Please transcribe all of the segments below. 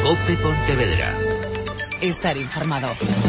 COPE Pontevedra. Estar informado.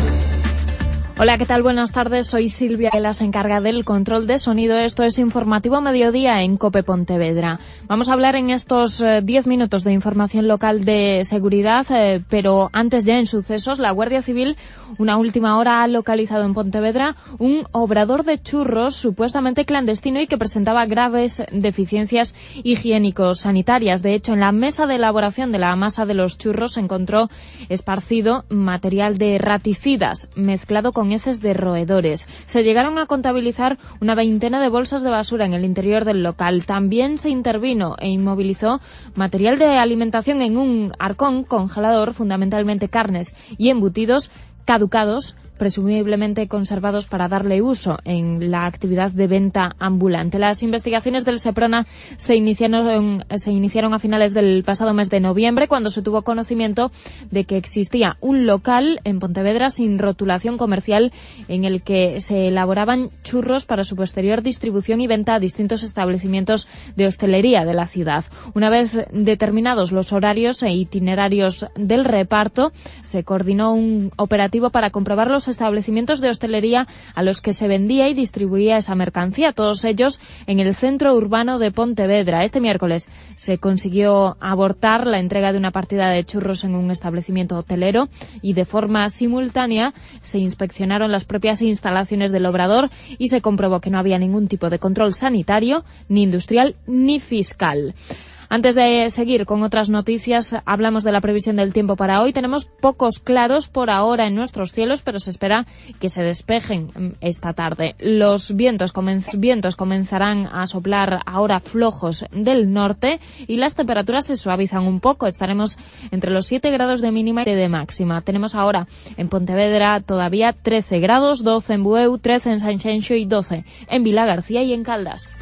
Hola, ¿qué tal? Buenas tardes. Soy Silvia, que se encarga del control de sonido. Esto es Informativo Mediodía en COPE Pontevedra. Vamos a hablar en estos 10 minutos de información local de seguridad, pero antes ya en sucesos, la Guardia Civil, una última hora, ha localizado en Pontevedra un obrador de churros supuestamente clandestino y que presentaba graves deficiencias higiénico-sanitarias. De hecho, en la mesa de elaboración de la masa de los churros se encontró esparcido material de raticidas mezclado con heces de roedores. Se llegaron a contabilizar una veintena de bolsas de basura en el interior del local. También se intervino e inmovilizó material de alimentación en un arcón congelador, fundamentalmente carnes y embutidos caducados, presumiblemente conservados para darle uso en la actividad de venta ambulante. Las investigaciones del Seprona se iniciaron a finales del pasado mes de noviembre, cuando se tuvo conocimiento de que existía un local en Pontevedra sin rotulación comercial en el que se elaboraban churros para su posterior distribución y venta a distintos establecimientos de hostelería de la ciudad. Una vez determinados los horarios e itinerarios del reparto, se coordinó un operativo para comprobar los establecimientos de hostelería a los que se vendía y distribuía esa mercancía, todos ellos en el centro urbano de Pontevedra. Este miércoles se consiguió abortar la entrega de una partida de churros en un establecimiento hotelero y de forma simultánea se inspeccionaron las propias instalaciones del obrador y se comprobó que no había ningún tipo de control sanitario, ni industrial ni fiscal. Antes de seguir con otras noticias, hablamos de la previsión del tiempo para hoy. Tenemos pocos claros por ahora en nuestros cielos, pero se espera que se despejen esta tarde. Los vientos comenzarán a soplar ahora flojos del norte y las temperaturas se suavizan un poco. Estaremos entre los 7 grados de mínima y de máxima. Tenemos ahora en Pontevedra todavía 13 grados, 12 en Bueu, 13 en Sanxenxo y 12 en Vilagarcía y en Caldas.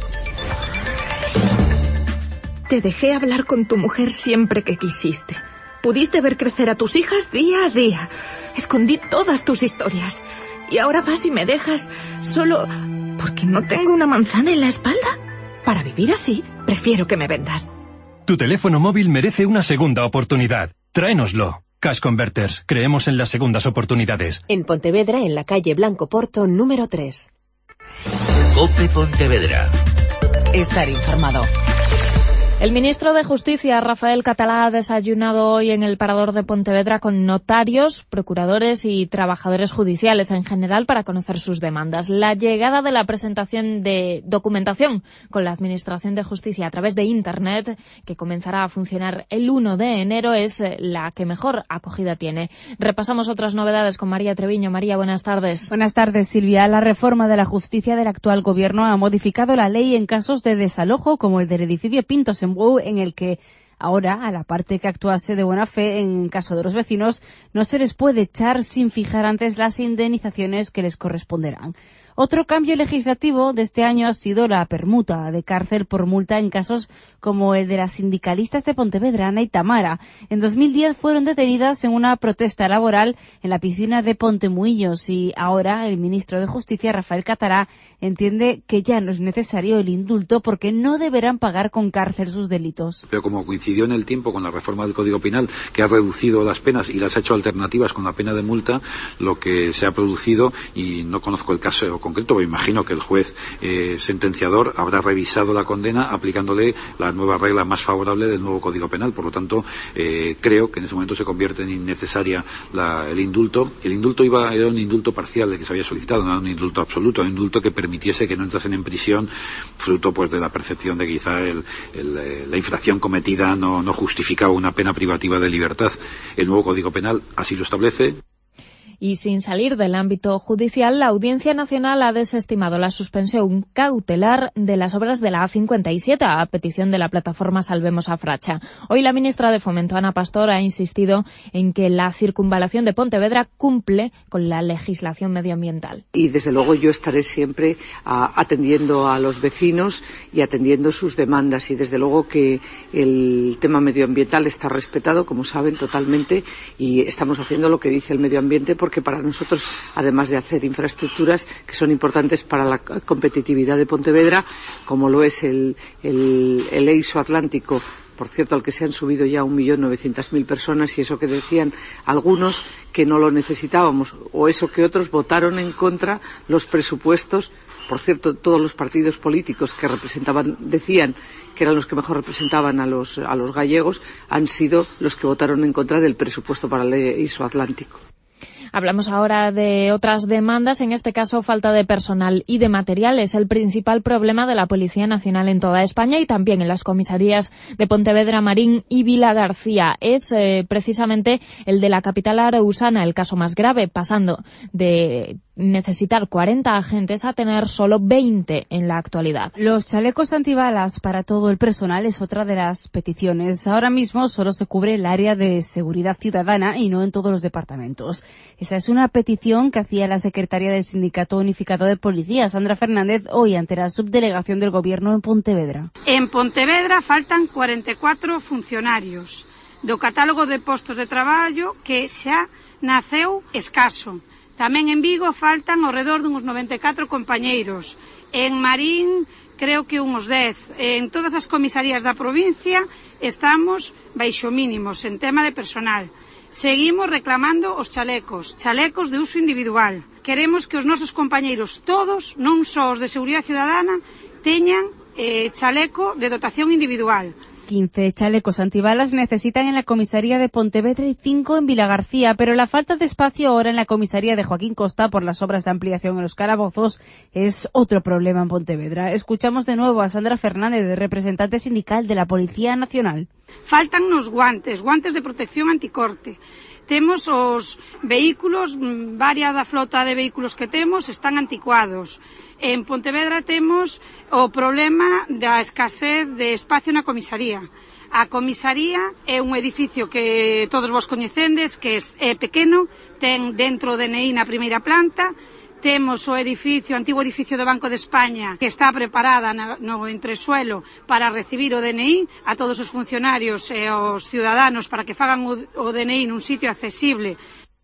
Te dejé hablar con tu mujer siempre que quisiste. Pudiste ver crecer a tus hijas día a día. Escondí todas tus historias. Y ahora vas y me dejas solo porque no tengo una manzana en la espalda. Para vivir así, prefiero que me vendas. Tu teléfono móvil merece una segunda oportunidad. Tráenoslo. Cash Converters. Creemos en las segundas oportunidades. En Pontevedra, en la calle Blanco Porto, número 3. COPE Pontevedra. Estar informado. El ministro de Justicia, Rafael Catalá, ha desayunado hoy en el Parador de Pontevedra con notarios, procuradores y trabajadores judiciales en general para conocer sus demandas. La llegada de la presentación de documentación con la Administración de Justicia a través de Internet, que comenzará a funcionar el 1 de enero, es la que mejor acogida tiene. Repasamos otras novedades con María Treviño. María, buenas tardes. Buenas tardes, Silvia. La reforma de la justicia del actual gobierno ha modificado la ley en casos de desalojo, como el del edificio Pintos en Bueu, en el que ahora, a la parte que actuase de buena fe en caso de los vecinos, no se les puede echar sin fijar antes las indemnizaciones que les corresponderán. Otro cambio legislativo de este año ha sido la permuta de cárcel por multa en casos como el de las sindicalistas de Pontevedra, Ana y Tamara. En 2010 fueron detenidas en una protesta laboral en la piscina de Pontemuillos y ahora el ministro de Justicia, Rafael Catalá, entiende que ya no es necesario el indulto porque no deberán pagar con cárcel sus delitos. Pero como coincidió en el tiempo con la reforma del Código Penal, que ha reducido las penas y las ha hecho alternativas con la pena de multa, lo que se ha producido, y no conozco el caso concreto, pero imagino que el juez sentenciador habrá revisado la condena aplicándole la nueva regla más favorable del nuevo Código Penal. Por lo tanto, creo que en ese momento se convierte en innecesaria el indulto. El indulto era un indulto parcial del que se había solicitado, no era un indulto absoluto, un indulto que permitiese que no entrasen en prisión fruto pues de la percepción de que quizá la infracción cometida no justificaba una pena privativa de libertad. El nuevo Código Penal así lo establece. Y sin salir del ámbito judicial, la Audiencia Nacional ha desestimado la suspensión cautelar de las obras de la A57 a petición de la plataforma Salvemos a Fracha. Hoy la ministra de Fomento, Ana Pastor, ha insistido en que la circunvalación de Pontevedra cumple con la legislación medioambiental. Y desde luego yo estaré siempre atendiendo a los vecinos y atendiendo sus demandas, y desde luego que el tema medioambiental está respetado, como saben, totalmente, y estamos haciendo lo que dice el medio ambiente porque para nosotros, además de hacer infraestructuras que son importantes para la competitividad de Pontevedra, como lo es el EISO Atlántico, por cierto, al que se han subido ya 1.900.000 personas, y eso que decían algunos que no lo necesitábamos, o eso que otros votaron en contra los presupuestos. Por cierto, todos los partidos políticos que decían que eran los que mejor representaban a los gallegos, han sido los que votaron en contra del presupuesto para el EISO Atlántico. Hablamos ahora de otras demandas, en este caso falta de personal y de materiales. El principal problema de la Policía Nacional en toda España y también en las comisarías de Pontevedra, Marín y Vilagarcía es precisamente el de la capital arausana, el caso más grave, pasando de necesitar 40 agentes a tener solo 20 en la actualidad. Los chalecos antibalas para todo el personal es otra de las peticiones. Ahora mismo solo se cubre el área de seguridad ciudadana y no en todos los departamentos. Esa es una petición que hacía la secretaria del Sindicato Unificado de Policía, Sandra Fernández, hoy ante la subdelegación del Gobierno en Pontevedra. En Pontevedra faltan 44 funcionarios do catálogo de postos de traballo que xa naceu escaso. Tamén en Vigo faltan ao redor dunhos 94 compañeiros. En Marín creo que uns 10. En todas as comisarías da provincia estamos baixo mínimos en tema de personal. Seguimos reclamando os chalecos de uso individual. Queremos que os nosos compañeiros todos, non só os de Seguridade Ciudadana, teñan chaleco de dotación individual. 15 chalecos antibalas necesitan en la comisaría de Pontevedra y 5 en Vilagarcía, pero la falta de espacio ahora en la comisaría de Joaquín Costa por las obras de ampliación en los calabozos es otro problema en Pontevedra. Escuchamos de nuevo a Sandra Fernández, representante sindical de la Policía Nacional. Faltan nos guantes de protección anticorte. Temos os vehículos, variada flota de vehículos que temos están anticuados. En Pontevedra temos o problema da escasez de espacio na comisaría. A comisaría é un edificio que todos vos coñecendes, que é pequeno, ten dentro o DNI na primeira planta. Temos o antigo edificio do Banco de España, que está preparada no entresuelo para recibir o DNI a todos os funcionarios e os ciudadanos para que fagan o DNI nun sitio accesible.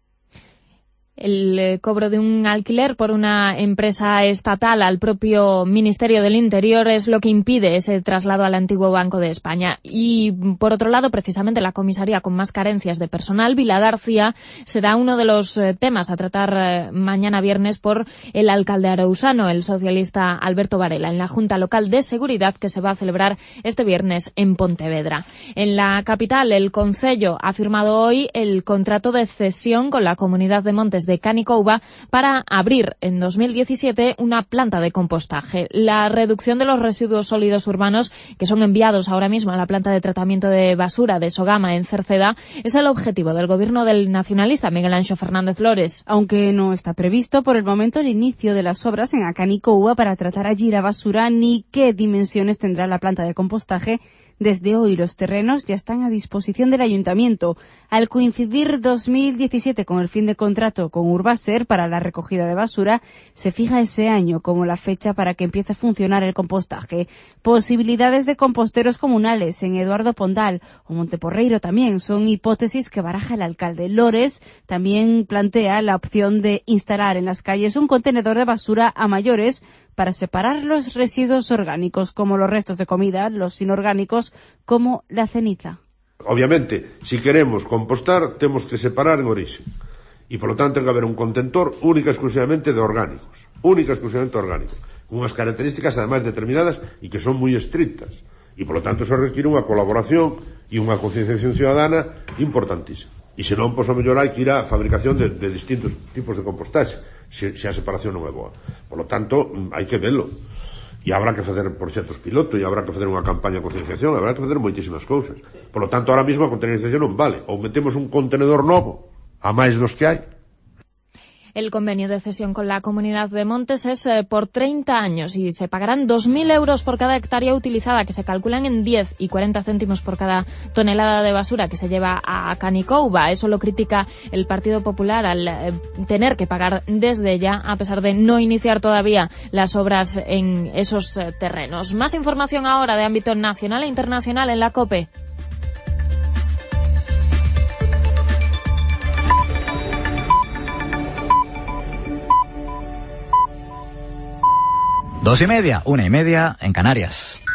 El cobro de un alquiler por una empresa estatal al propio Ministerio del Interior es lo que impide ese traslado al antiguo Banco de España. Y, por otro lado, precisamente la comisaría con más carencias de personal, Vilagarcía, será uno de los temas a tratar mañana viernes por el alcalde arausano, el socialista Alberto Varela, en la Junta Local de Seguridad que se va a celebrar este viernes en Pontevedra. En la capital, el Concello ha firmado hoy el contrato de cesión con la Comunidad de Montes de Canicouba para abrir en 2017 una planta de compostaje. La reducción de los residuos sólidos urbanos que son enviados ahora mismo a la planta de tratamiento de basura de Sogama en Cerceda es el objetivo del gobierno del nacionalista Miguel Anxo Fernández Flores. Aunque no está previsto por el momento el inicio de las obras en Canicouba para tratar allí la basura ni qué dimensiones tendrá la planta de compostaje, desde hoy los terrenos ya están a disposición del ayuntamiento. Al coincidir 2017 con el fin de contrato con Urbaser para la recogida de basura, se fija ese año como la fecha para que empiece a funcionar el compostaje. Posibilidades de composteros comunales en Eduardo Pondal o Monteporreiro también son hipótesis que baraja el alcalde. Lores también plantea la opción de instalar en las calles un contenedor de basura a mayores para separar los residuos orgánicos como los restos de comida, los inorgánicos como la ceniza. Obviamente, si queremos compostar, temos que separar en origen. Y, por lo tanto, ten que haber un contentor única e exclusivamente de orgánicos. Única e exclusivamente orgánicos. Con unhas características, además, determinadas e que son moi estrictas. E, por lo tanto, eso requiere unha colaboración e unha concienciación ciudadana importantísima. E senón, pois, a mellor hai que ir á fabricación de distintos tipos de compostaxe, se a separación non é boa. Por lo tanto, hai que velo. E habrá que facer proxectos piloto, e habrá que facer unha campaña de concienciación, habrá que facer moitísimas cousas. Por lo tanto, ahora mismo a contaminalización non vale. Ou metemos un contenedor novo, a máis dos que hai. El convenio de cesión con la Comunidad de Montes es por 30 años y se pagarán 2.000 euros por cada hectárea utilizada, que se calculan en 10 y 40 céntimos por cada tonelada de basura que se lleva a Canicouba. Eso lo critica el Partido Popular al tener que pagar desde ya, a pesar de no iniciar todavía las obras en esos terrenos. Más información ahora de ámbito nacional e internacional en la COPE. 2:30, 1:30 en Canarias.